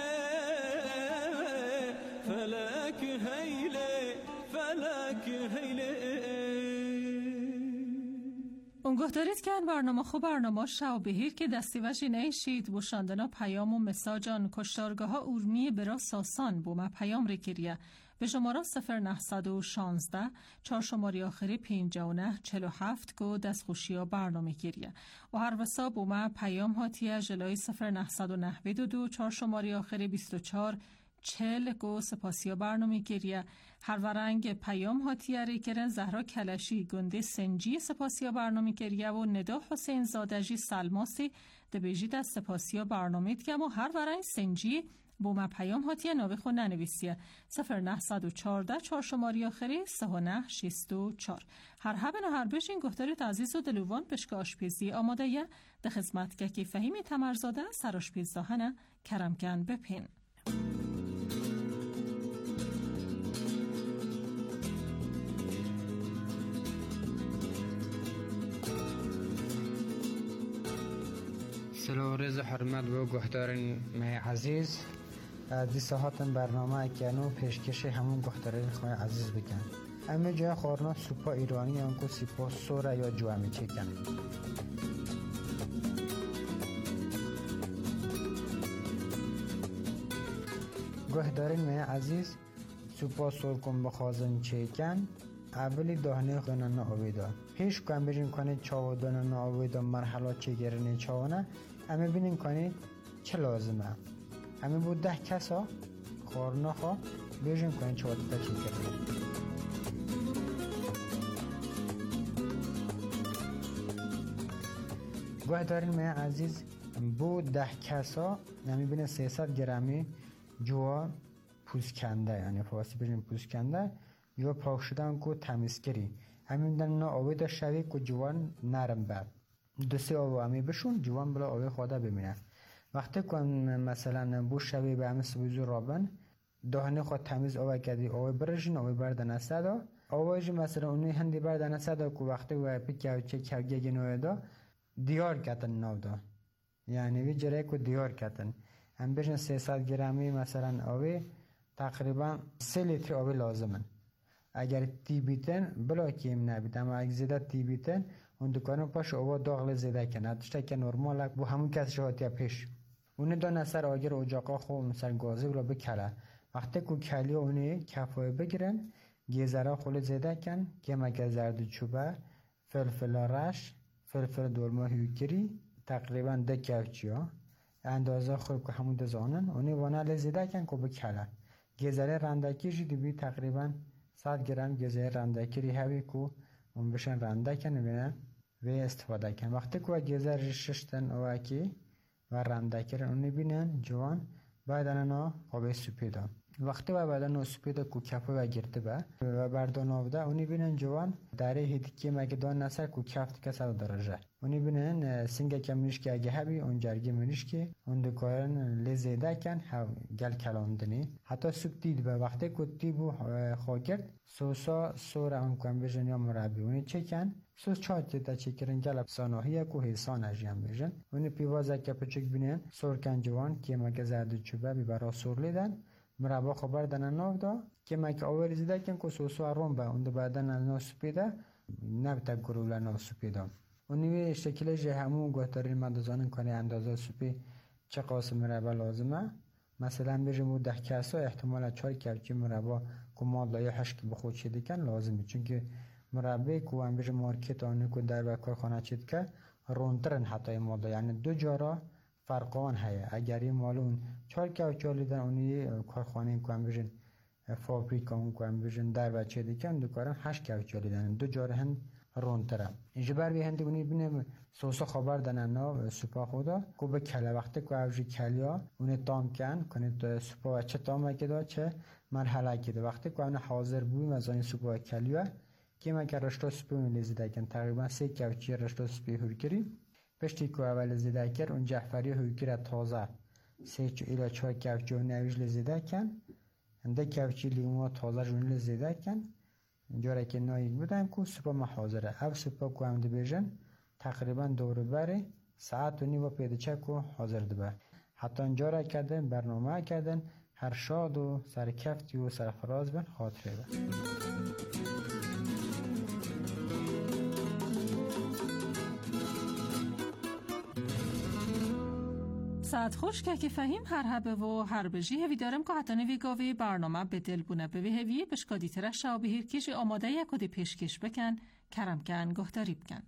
فلك هيلة فلك هيلة. اونگاه دارید که برنامه خوب برنامه شو بهیر که دستی و جینه شید بوشاندنا پیام و مساجان کشتارگاه ها اورمی برا ساسان بومه پیام ریکریه به شماره 0916 4 شماری آخری 59 47 گو دستخوشی ها برنامه گیریه و هر وسا بومه پیام هاتیه جلوی 0992 4 شماری آخری 24 40 گو سپاسی ها برنامه گیریه هر ورنگ پیام هاتیه ریکرن زهرا کلشی گنده سنجی سپاسی ها برنامه گیریه و ندا حسین زادجی سلماسی دبیجی دست سپاسی ها برنامه گیریه و هر ورنگ سنجی بومه پیام هاتیه ناوی خود ننویسیه 0914 4 شماری آخری 3964. هر هبن و هر بشین گفتارید عزیز و دلوان پشک آشپیزی آماده یه ده خدمت که فهیمی تمرزاده سر آشپیز داهنه کرمکن بپین. سلام رز حرمت و گفتارین مه عزیز دی ساعتن برنامه کنو پیشکش همون گفتارین خواه عزیز بکن همه جای خورنا سوپا ایرانی انکو سیپا سوره یا جوامی چکن گفتارین مه عزیز سوپا سور کن بخوازن چکن اولی دهنه خونن آویدا پیش کن بجیم کنه چاو دهنه آویدا مرحله چه گرنه چاونه همه بینیم کنید چه لازمه همه بود 10 کسا خورنا خواه بیشون کنید چه وقتا چی کرده گوه دارین من عزیز بود 10 کسا همه بینه 300 گرمی جوا پوسکنده یعنی فواسی بیشون پوسکنده جوا پاک شدن که تمیزگری همه بینه نا آویده شوی که جوان نرم بد دستی آوه همی بشون جوان بلا آوه خواده ببینه وقتی که مثلا بو شوی به همه سبوزو رابن دهنه خود تمیز آوه کردی آوه برشن آوه بردن اسدا آوه جی مثلا اونی هندی بردن اسدا که وقتی و پیکه چه کلگه گنوه دا دیار کتن ناو دا یعنی وی جره که دیار کتن هم بشن 300 گرمی مثلا آوه تقریبا 3 لیتر آوه لازمن اگر تی بیتن بلا کیم نبید اما اگر زیده تی بیتن اون دکانو پاش آوا داغل زیده کنه تشتا که نرمال بو همون کس شهاتی پیش اون دانه سر آگر اجاقا خو مثلا گازه ولا بکله وقتی که کلی اونی کفای بگیرن گیزرا خول زیده کن که مگه زرد چوبه فلفل رش فلفل دورما هیوکری تقریبا 10 کفچی ها اندازه خود که همون دزانن اونی وانه زیده کن که بکله گیزره رندکی جدی بی تقریبا 100 گرم گیزره رندکی هوی که اون بشن رنده کنه بینن و استفاده کن وقتی که گیزر ششتن اوکی و رنده کرن اونی بینن جوان بعد انا قابل سپیده وقتی بعد انا سپیده که کفه و گرده با و بردان آفده اونی بینن جوان داره هیدکی مگدان نسر که کفت که 100 درجه اونی بینن سنگه که منش که اگه هبی اون جرگی منش که اون دکارن لزیده کن گل کلاندنی حتی سوپ دید با وقتی که تیبو خواه کرد سوسا سوره هم کن بجن یا مربی اونی چه کن سوس چاتی تا چه کرن گل افسانهیه که حسان اجیم بجن اونی پیوازه که پچک بینن سور کن جوان که مگه زرد چوبه بیبرا سور لیدن مربا خبر دنن ناف دا که مگه آوری زیده کن که سوسو روم با اون بعدن ناف سپیده نبتا گروله ناف سپیده اونی شکل جه همون گوهتارین مدازانن کنه اندازه سپی چه قاسم مربا لازمه مثلا بجمو 10 کسا احتمالا 4 کفچی مربا که مالا یا حشک بخود شده کن لازمه چونکه مربا که هم بجم مارکت آنه که در کارخانه چید که رونترن حتی مالا یعنی 2 جارا فرقان هست اگر این مالون 4 کفچی لیدن اونی کارخانه که هم بجن فابریک هم که هم بجن در بچه دیکن دکارن 8 کفچی لیدن 2 جارا هن رونتره اینجا بی هندی اونی بینه سوسا خبر دننا سوپا خودا کو به کله وقتی که اوجی کلیا اون تام کنه سوپا چه تام کده چه مرحله کده وقتی که اون حاضر بوی مزانی سوپا کلیا که ما که رشته سوپا لزیده کن تقریبا 3 کفچی رشته سوپا هورکری پشتی که اول لزیده کر اون جعفری هورکری تازه 3 الی 4 کفچی نویج لزیده کن انده کفچی لیمو تازه جون لزیده کن جوری که نایید بودن که سوپا ما حاضره او سوپا که هم دی بیجن تقریبا دور بره ساعت و نیم و پیده چه که حاضر ده حتی اینجا را کردن برنامه کردن هر شاد و سرکفتی و سرفراز بن خاطره بن. ساعت خوش که فهیم هر هبه و هر بجی هوی دارم که حتی نوی گاوی برنامه به دل بونه به هوی بشکادی ترش و به هرکیش آماده یک کد پیشکش بکن کرم کن گهداری بکن.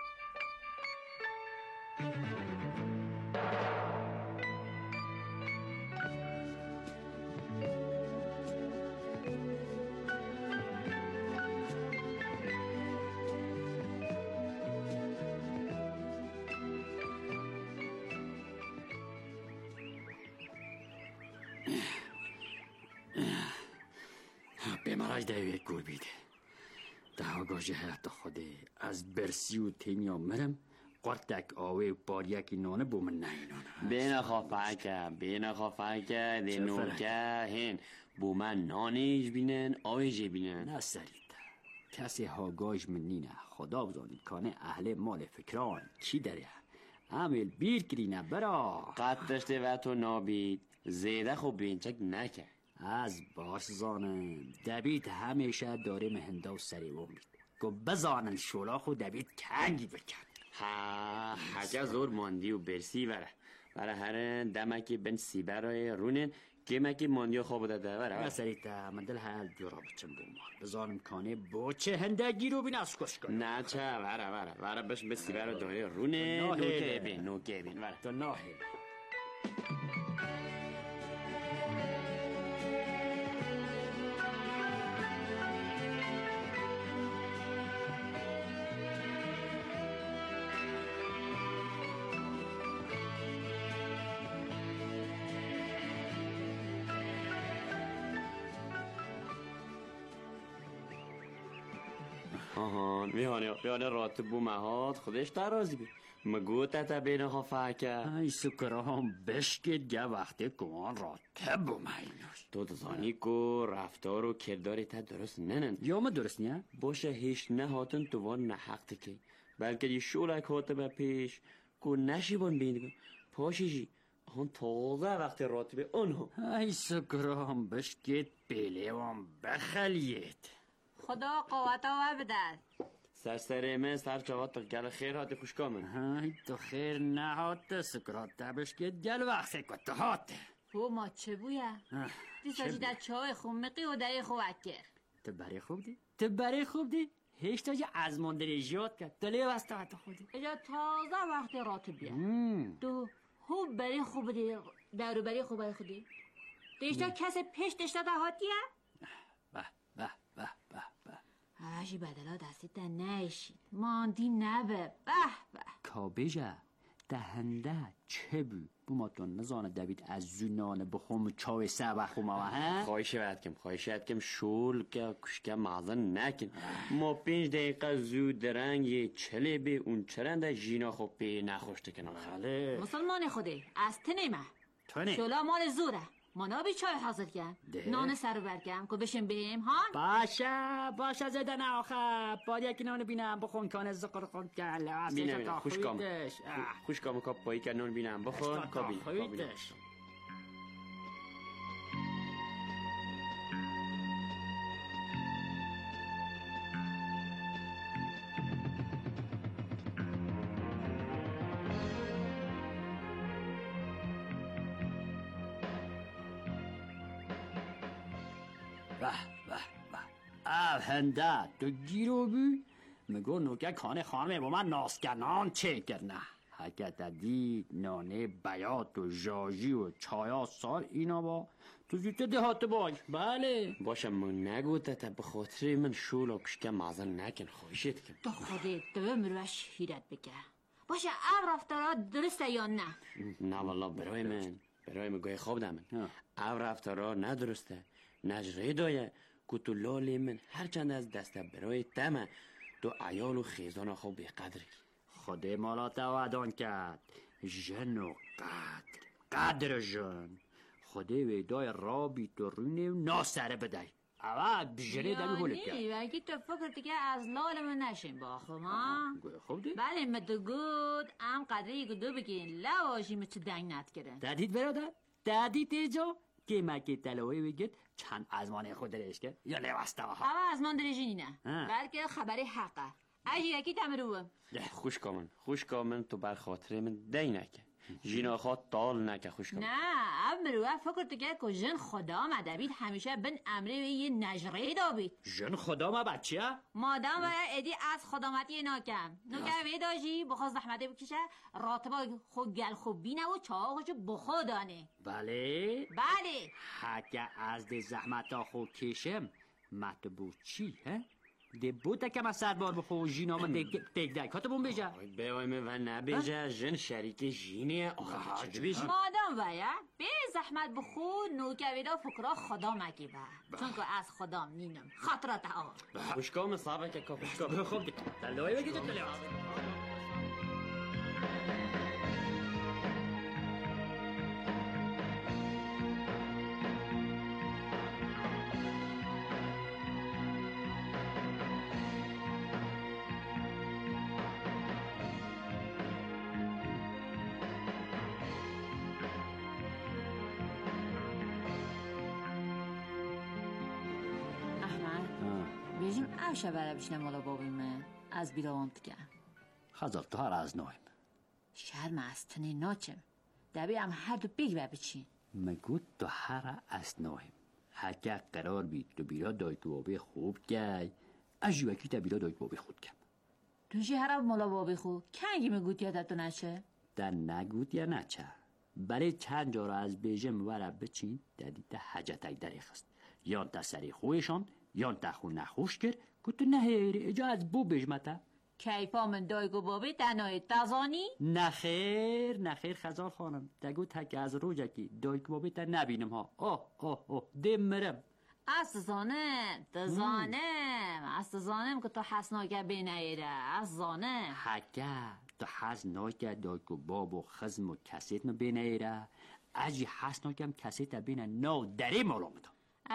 به مرای دوی گور بیده ده گاجه حیات خوده از برسی و تینیا مرم قرتک آوه و باریکی نانه بو من نینانه بین خافکه دینوکه هین بو من نانیش بینن آویش بینن نه سریده کسی ها گاج من نینه خدا بزانید کانه اهل مال فکران کی داره عمل بیر کرینه برا قد داشته و تو نابید زیده خوب بینچک نکه از باش زانم دبیت همیشه داره مهنده و سری ومید گو بزانن شولاخ و دبیت کنگی بکن حجا زور ماندی و برسی برای هر دمکی بن سی برای رونن کمکی ماندی و خواب داده برای مسریتا من دل حال دورا بچم بومان بزانم کانه بوچه هندگی رو بین از کش کن نه چه برای بش بسی برای داره رونن نوکه بین تو ناهی میانه رات بو مهاد خودش ترازی بی مگو تا بین خفاکه ای سکرام بشکید گه وقتی کمان رات بو مهینوش تو دزانی کو رفتار و کرداری تا درست ننن یا ما درست نیا؟ باشه هیچ نه هاتن تو وان نه حق تکی بلکه دی شولک هاته به پیش کو نشی بان بیندگو پاشیجی آن تازه وقتی رات به اونها ای سکرام بشکید بیلیوان بخلیت خدا قوت ها بدد سر من سر چوات گل خیر هاتی خوشکامن های تو خیر نهات سکرات تبش که گل وقتی کت هاته بو ما چه بویا دیسا جی در چای خومقی و دری خوکر تو برای خوب دی هیچ تا جی از مندریجیات کرد دلی وسته حتی خودی اجا تازه وقتی رات بیا تو خوب برای خوب دی دارو برای خوب خودی دیشتا کسی پیش دیشتا دا هاتیه هاشی بدلا دستیت نیشید ماندی نبه به کابیجه دهنده چه بو ما تو نزانه دوید از زونانه بخوم چاوی سه بخوم ها خواهشت کم شول که کشکه معظن نکن ما 5 دقیقه زود درنگ چله به اون چرنده جینا خوب به نخوشته کنم خاله مسلمان خوده از تنیمه شولا مال زوره منابی چای حاضر کن نان سر برگم که بشیم بیم ها باشه زدن آخه باید یکی نان بینم بخون کان زقر خون کن بینم خوشکام کاب پایی که نان بینم بخون کابینم هنده تو گیرو بی مگو نوکه کانه خانمه با من ناسکنان چه کرنه حکت دی نانه بیات و جاجی و چایا سال اینا با تو زیده دهات باش بله باشه من نگو تا بخاطر من شول و کشکه معظم نکن خواهشت کن تو خودت تو مروش هیرت بکه باشه او رفتارات درسته یا نه نه والله برای من گوی خواب دمن او رفتارات ندرسته نجره دایه که تو لالی من هرچند از دسته برای تمه تو عیال و خیزان خوب به قدری خود مالات وعدان کرد جن و قدر جن خود ویدای رابی تو رونه و ناسره بدهی اول بجره دمی هولت کرد یعنی اگه تو فکر دیگه از لال من نشین با ما خوب دی؟ بله مدو گود ام قدره یک دو بگین لواشی مچه دنگ نت کرن دادید برادر؟ دادید ایجا؟ که مکی تلوی بگید چند ازمان خود درش کرد یا لبسته ها اما ازمان درشینی نه بلکه خبری حقه اجی یکی تمروم خوش کامن تو بر خاطر من دی نکه جناخات طال نکه خوش کامن نه امروه فکر تو که جن خدا مدبید همیشه بن امره یه نجره دابید جن خدا ما بچه؟ مادام و ادی از خدامتی ناکم نوکه ویداجی بخواست زحمته بکشه راتبا خود گل خوب بینه و چاقشو بخودانه بله؟ بله حکه از ده زحمت ها خود کشم مطبوع چی ها؟ ده بوده که من سربار بخو جینا من دیگ دیگ هاتبون بیجا بیایم و نبیجا جن شریک جینه آخه چه بیجا مادام ویا به زحمت بخو نوکویدا فکرا خدا مگی با چون که از خدا نینم خاطرات آن خوشکام صابه که خوشکام خوب دی تلوی بگید تلوی بیجیم اوشه برای بشنه مالا بابیمه از بیراوانت که خزال تو هر از نویم شرم از تنه ناچم دبی هم هر دو بیگ ببچین مگود تو هر از نویم حکه قرار بید تو بیرا دایت بابی خوب گی اجیوکی تا بیرا دایت بابی خود کم توشی هر مالا بابی خوب کنگی مگود یا تو نشه در نگود یا نچه برای چند جا را از بیجم ورب بچین دادی تا حجتک داری خست یا تا سری خویشان یا تا خون نخوش کرد که تو نهیری اجا از بو بجمتا کیفا من دایگو بابی تنهای تازانی؟ نخیر خزال خانم دگو تک از روجکی دایگو بابی تا نبینم ها اوه دیم مرم استزانم که تو حسناکه بینایره استزانم حکه تو حسناکه دایگو بابو خزم و کسیت ما بینایره اجی حسناکم کسیت بینه نو دری مولومتو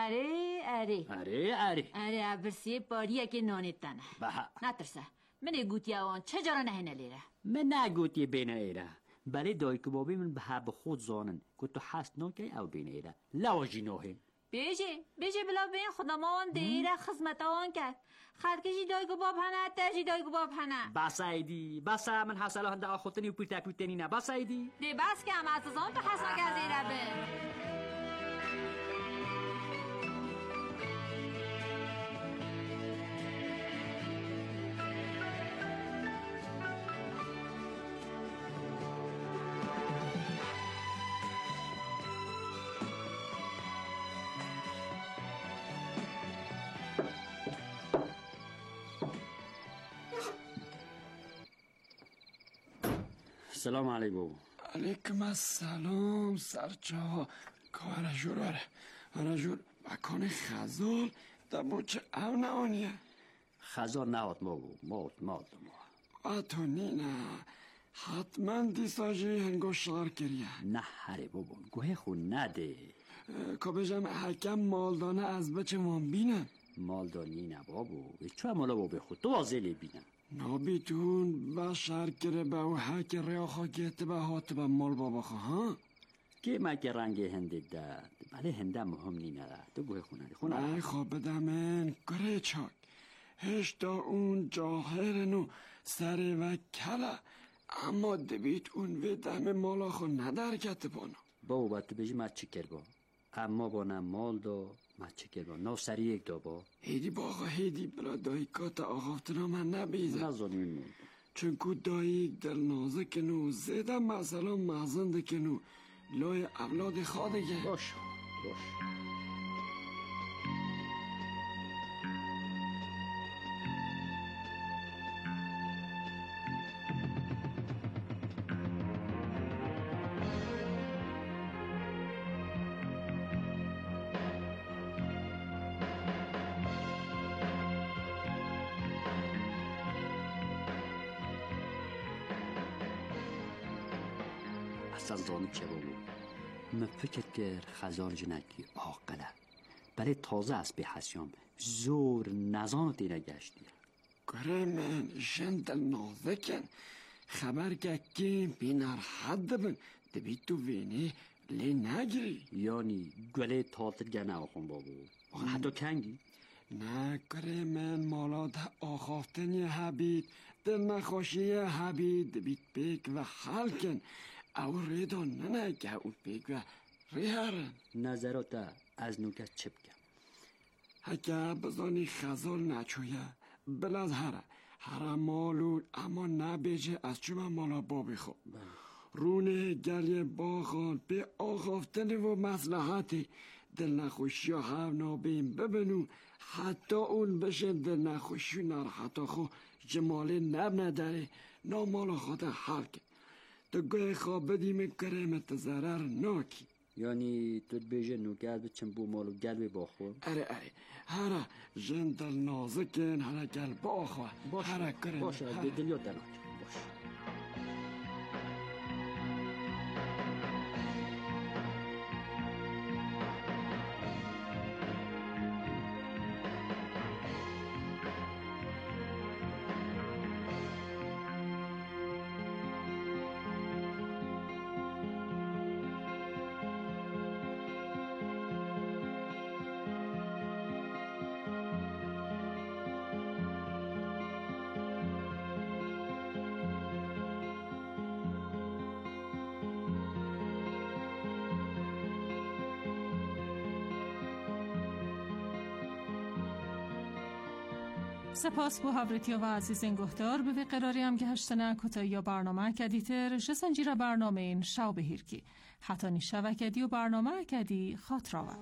اره برسی باریه که نانیت تنه نترسه من گوتی اوان چجارا نه نلیره من نگوتی بینه ایره برای دایک بابی من به هر خود زانن که تو حس نوکی او بینه ایره لواجی نوهیم بیجی بلا بین خودم آن دیره خزمت آن کرد خرکشی دایک باب هنه ترجی دایک باب هنه بس ایدی بس من حسلا هنده آخوتنی و پیرتکوتنی نه بس ایدی دی بس که هم از آن تو حس نکرده ایره به سلام علیکم علیکم السلام سرچا کار جور مکان خزال در بوچه او نوانیه خزال نوات ما اتونی نه حتما دیساجی هنگوشتار کریه نه هره بابا گوه خون نده که بجم حکم مالدانه از بچه من بینن مالدانی نه بابا چه مالا بابا خود تو وازلی بینن نابیتون بشر کره به و حک ریاخا گیت به هات به مال بابا خواه که مکه رنگ هنده داد بله هنده مهم نینه تو گوه خونه ای خواب بدمن گره چاک هشتا اون جاهرنو سر و کلا اما دبیت اون و دم مالا خو ندرکت بانا بابا تو بجی مت چکر با اما با نه مال دا مت چکر با نو سری یک دا با هیدی باقا هیدی بلا دایکات آغافتنا من نبیزم نزانیم چون که دایک دل نازه کنو زیده مثلا مغزنده کنو لای اولاد خادگه باش اصلا زانی چه بابو من فکر کرد خزار جنکی آقله برای تازه است به حسیام زور نزان تیره گشتی. گره من جندل نازکن خبر که بینار حد بن دبی تو وینه لی نگری. یعنی گله تازه گنه آخون بابو حتی کنگی؟ نه گره من مالا ده آخافتنی حبید دل نخوشی حبید دبیت بیگ و حلکن او ریدان ننگه او بیگ و ریهرن. نظرات از نوکت چه بگم؟ اگه بزانی خزال نچویه بلد هره مالون اما نبیجه از چوبه مالا بابی خوب رونه گلی باخان به آخافتن و مصلحتی دل نخوشی ها هر نابیم ببینو حتی اون بشه دل نخوشی نرحتا خو جمالی نب نداره نامالا خود حرکه تو گوه خواب بدیم کرمت ضرر ناکی. یعنی تو بیجه نوکت بچن بو مالو گل بی باخور؟ اره هره جندل نازکن هره گل باخور هره کرم باشه دلیات دلات باشه. سپاس بو هاورتیا و عزیزین گهدار به قراری هم که هشتنه کتایی یا برنامه کدیتر جسنجیر برنامه این شاو بهیرکی حتی نیشه کدی و برنامه کدی خاطراوه.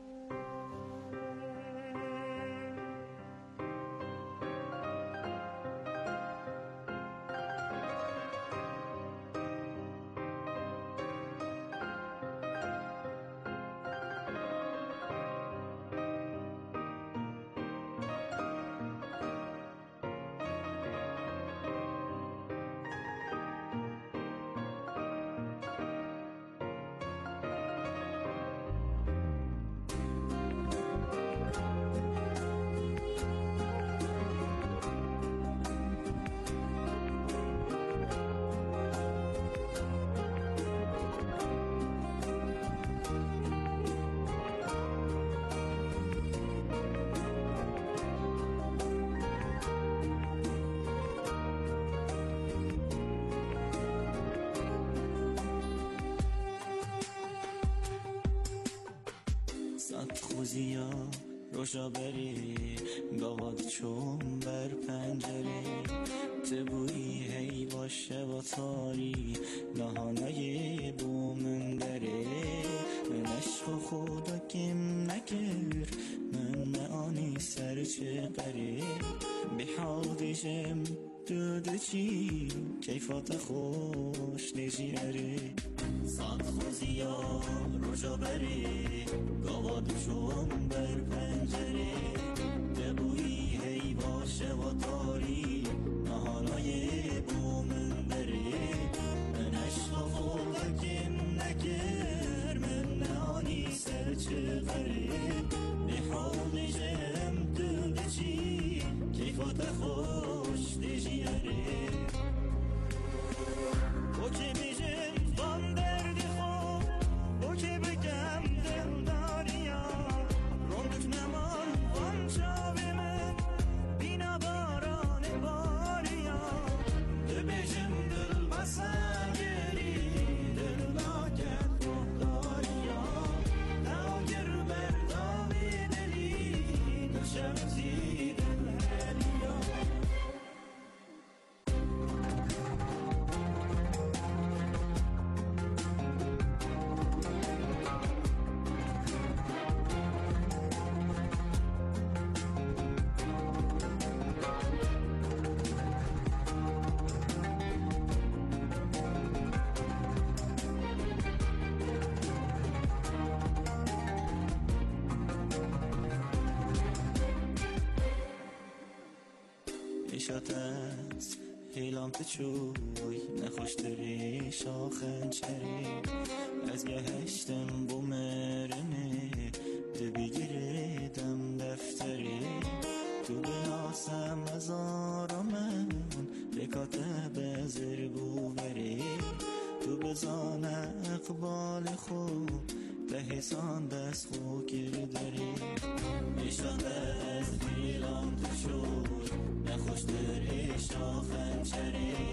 خوزیا روشا بری گاواد چون بر پنجره تبویی هی باشه با تاری نهانای بومن داره من عشق خدا کم نکر من معانی سر چه قره بحاضشم دود چی کیفات خوش نجیره صد خوزیا روشا بری گاوادشون بر پنجره دبویی هی باشه و تاری نهانای بومن داره من عشق خدا کم نکر من نهانی سر چه قره به حالشم تو بچی کیفات خوش دیجیاره او که بیشم وان دردی خوب او که بگم دل داریا روندک نمان وان شاوی من بینا باران باریا دو بیشم دل بسنگری دل لاکت مختاریا ناگر بردامی دلی دو شمزی دل هلیا شاتت هیلام تچوی نخوش داری شاخن چری از گهشتم بو مرنه بگیردم دفتری تو بناسم از آرامم بکاتب زربو بری تو بزان اقبال خود لحسان دست خو کردری اشاق از دیلان تو شد نخوش در اشاق خنچری